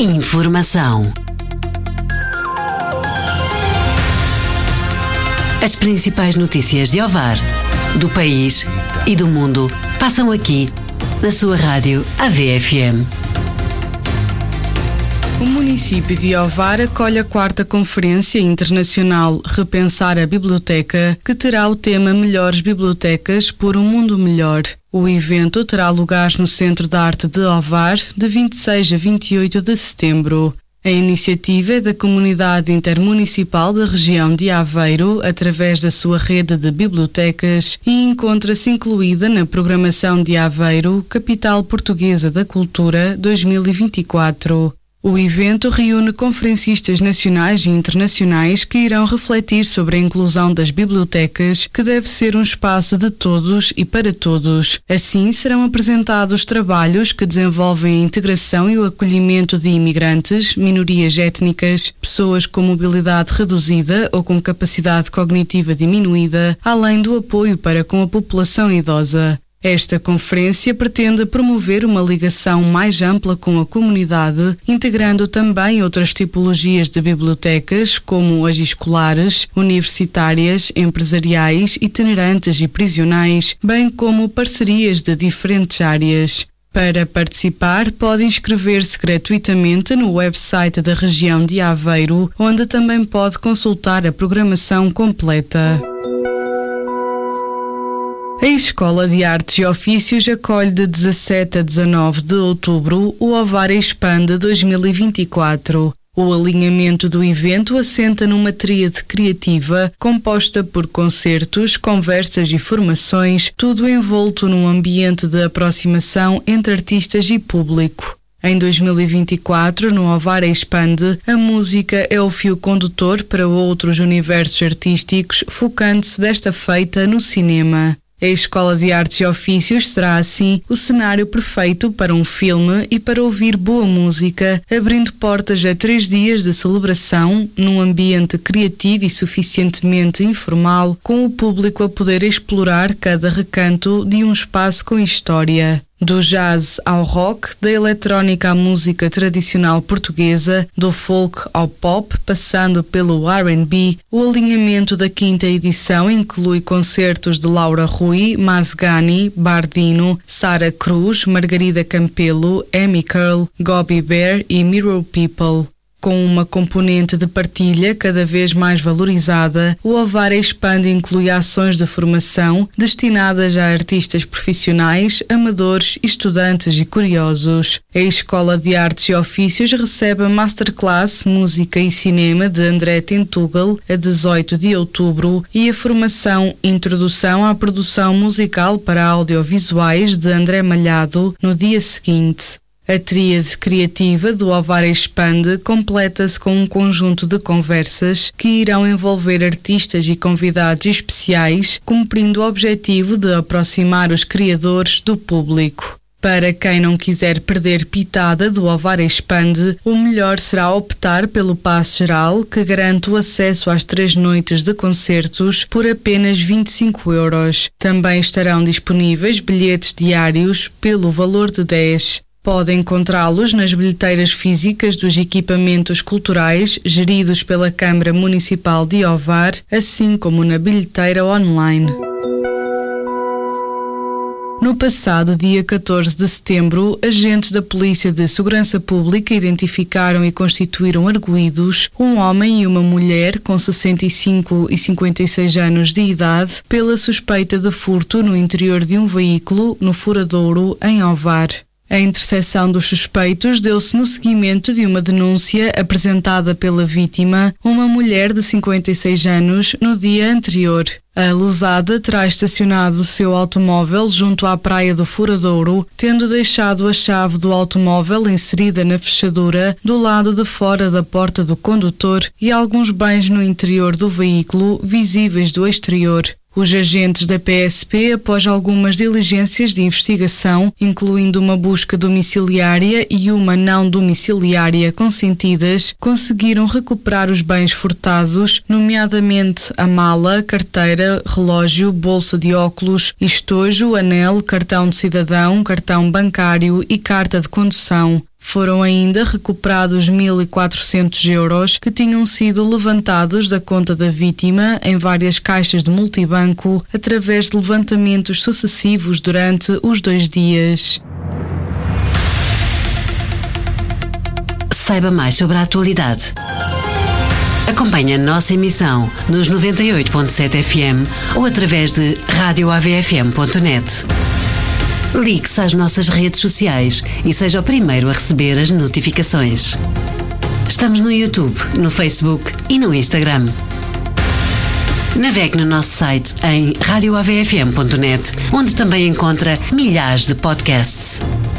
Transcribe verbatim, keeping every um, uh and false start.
Informação. As principais notícias de Ovar, do país e do mundo passam aqui, na sua rádio A V F M. O município de Ovar acolhe a quarta Conferência Internacional Repensar a Biblioteca, que terá o tema Melhores Bibliotecas por um Mundo Melhor. O evento terá lugar no Centro de Arte de Ovar, de vinte e seis a vinte e oito de setembro. A iniciativa é da Comunidade Intermunicipal da região de Aveiro, através da sua rede de bibliotecas, e encontra-se incluída na programação de Aveiro, Capital Portuguesa da Cultura dois mil e vinte e quatro. O evento reúne conferencistas nacionais e internacionais que irão refletir sobre a inclusão das bibliotecas, que deve ser um espaço de todos e para todos. Assim, serão apresentados trabalhos que desenvolvem a integração e o acolhimento de imigrantes, minorias étnicas, pessoas com mobilidade reduzida ou com capacidade cognitiva diminuída, além do apoio para com a população idosa. Esta conferência pretende promover uma ligação mais ampla com a comunidade, integrando também outras tipologias de bibliotecas, como as escolares, universitárias, empresariais, itinerantes e prisionais, bem como parcerias de diferentes áreas. Para participar, pode inscrever-se gratuitamente no website da região de Aveiro, onde também pode consultar a programação completa. A Escola de Artes e Ofícios acolhe de dezassete a dezanove de outubro o Ovar Expande dois mil e vinte e quatro. O alinhamento do evento assenta numa tríade criativa composta por concertos, conversas e formações, tudo envolto num ambiente de aproximação entre artistas e público. Em dois mil e vinte e quatro, no Ovar Expande, a música é o fio condutor para outros universos artísticos, focando-se desta feita no cinema. A Escola de Artes e Ofícios será, assim, o cenário perfeito para um filme e para ouvir boa música, abrindo portas a três dias de celebração, num ambiente criativo e suficientemente informal, com o público a poder explorar cada recanto de um espaço com história. Do jazz ao rock, da eletrónica à música tradicional portuguesa, do folk ao pop, passando pelo R and B, o alinhamento da quinta edição inclui concertos de Laura Rui, Mazgani, Bardino, Sara Cruz, Margarida Campelo, Amy Curl, Gobby Bear e Mirror People. Com uma componente de partilha cada vez mais valorizada, o Ovar Expande inclui ações de formação destinadas a artistas profissionais, amadores, estudantes e curiosos. A Escola de Artes e Ofícios recebe a Masterclass Música e Cinema de André Tentugal a dezoito de outubro e a formação Introdução à Produção Musical para Audiovisuais de André Malhado no dia seguinte. A tríade criativa do Ovar Expande completa-se com um conjunto de conversas que irão envolver artistas e convidados especiais, cumprindo o objetivo de aproximar os criadores do público. Para quem não quiser perder pitada do Ovar Expande, o melhor será optar pelo passe geral, que garante o acesso às três noites de concertos por apenas vinte e cinco euros. Também estarão disponíveis bilhetes diários pelo valor de dez. Pode encontrá-los nas bilheteiras físicas dos equipamentos culturais geridos pela Câmara Municipal de Ovar, assim como na bilheteira online. No passado dia catorze de setembro, agentes da Polícia de Segurança Pública identificaram e constituíram arguidos um homem e uma mulher com sessenta e cinco e cinquenta e seis anos de idade pela suspeita de furto no interior de um veículo no Furadouro, em Ovar. A interseção dos suspeitos deu-se no seguimento de uma denúncia apresentada pela vítima, uma mulher de cinquenta e seis anos, no dia anterior. A lesada terá estacionado o seu automóvel junto à praia do Furadouro, tendo deixado a chave do automóvel inserida na fechadura do lado de fora da porta do condutor e alguns bens no interior do veículo visíveis do exterior. Os agentes da P S P, após algumas diligências de investigação, incluindo uma busca domiciliária e uma não domiciliária consentidas, conseguiram recuperar os bens furtados, nomeadamente a mala, carteira, relógio, bolsa de óculos, estojo, anel, cartão de cidadão, cartão bancário e carta de condução. Foram ainda recuperados mil e quatrocentos euros que tinham sido levantados da conta da vítima em várias caixas de multibanco através de levantamentos sucessivos durante os dois dias. Saiba mais sobre a atualidade. Acompanhe a nossa emissão nos noventa e oito ponto sete F M ou através de rádio A V F M ponto net. Ligue-se às nossas redes sociais e seja o primeiro a receber as notificações. Estamos no YouTube, no Facebook e no Instagram. Navegue no nosso site em rádio A V F M ponto net, onde também encontra milhares de podcasts.